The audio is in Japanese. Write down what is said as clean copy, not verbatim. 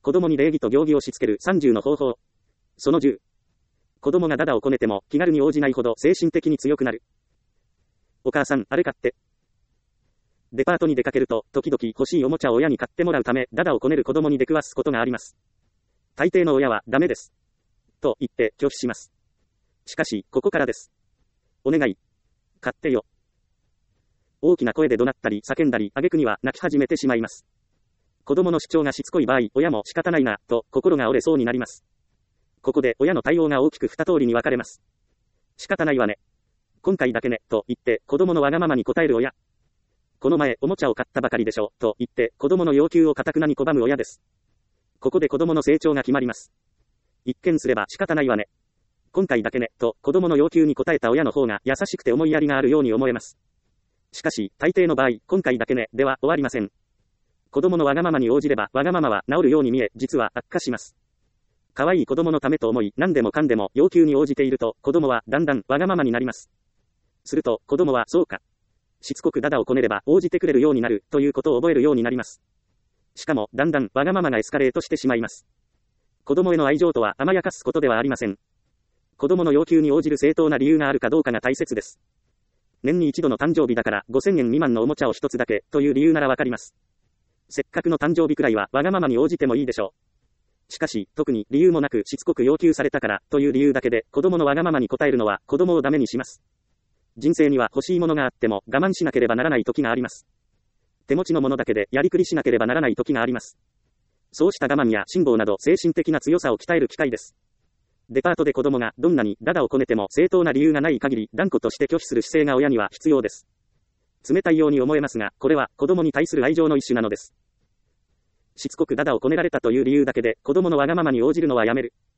子供に礼儀と行儀をしつける30の方法。その10。子供がダダをこねても気軽に応じないほど精神的に強くなる。お母さん、あれ買って。デパートに出かけると、時々欲しいおもちゃを親に買ってもらうため、ダダをこねる子供に出くわすことがあります。大抵の親は、ダメです。と言って拒否します。しかし、ここからです。お願い。買ってよ。大きな声で怒鳴ったり叫んだり、挙句には泣き始めてしまいます。子供の主張がしつこい場合、親も仕方ないな、と心が折れそうになります。ここで親の対応が大きく二通りに分かれます。仕方ないわね。今回だけね、と言って子供のわがままに応える親。この前おもちゃを買ったばかりでしょ、と言って子供の要求を堅くなに拒む親です。ここで子供の成長が決まります。一見すれば仕方ないわね。今回だけね、と子供の要求に応えた親の方が優しくて思いやりがあるように思えます。しかし、大抵の場合、今回だけね、では終わりません。子供のわがままに応じれば、わがままは治るように見え、実は悪化します。可愛い子供のためと思い、何でもかんでも要求に応じていると、子供はだんだんわがままになります。すると、子供はそうか。しつこくダダをこねれば応じてくれるようになる、ということを覚えるようになります。しかも、だんだんわがままがエスカレートしてしまいます。子供への愛情とは甘やかすことではありません。子供の要求に応じる正当な理由があるかどうかが大切です。年に一度の誕生日だから5000円未満のおもちゃを一つだけ、という理由ならわかります。せっかくの誕生日くらいはわがままに応じてもいいでしょう。しかし、特に理由もなくしつこく要求されたから、という理由だけで子供のわがままに応えるのは子供をダメにします。人生には欲しいものがあっても我慢しなければならない時があります。手持ちのものだけでやりくりしなければならない時があります。そうした我慢や辛抱など精神的な強さを鍛える機会です。デパートで子供がどんなにダダをこねても正当な理由がない限り断固として拒否する姿勢が親には必要です。冷たいように思えますが、これは子供に対する愛情の一種なのです。しつこくダダをこねられたという理由だけで子供のわがままに応じるのはやめる。